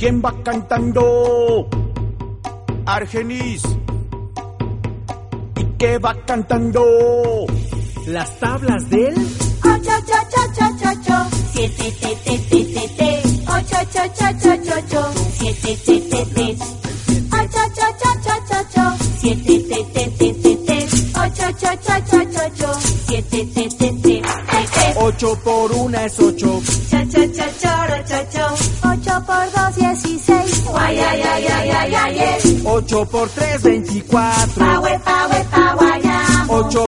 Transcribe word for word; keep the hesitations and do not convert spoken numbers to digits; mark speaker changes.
Speaker 1: ¿Quién va cantando? Argenis. ¿Y qué va cantando?
Speaker 2: Las tablas del
Speaker 3: ocho, ocho, ocho, ocho, ocho, siete, te, te, te, te, te, ocho, ocho, ocho, ocho, ocho, siete, te, te, te, ocho, ocho, ocho, ocho, ocho, siete, te, te, te, te, te, ocho, ocho, ocho, ocho, ocho, siete, te, te, te, te, te.
Speaker 1: Ocho por una es ocho.
Speaker 3: Cha, cha, cha, choro, cho, cho. Ocho por dos, dieciséis. Guay, ay, ay, ay, ay, ay, ay.
Speaker 1: Ocho por tres, veinticuatro.
Speaker 3: Pa, we, pa, we, pa, guayamo.
Speaker 1: Ocho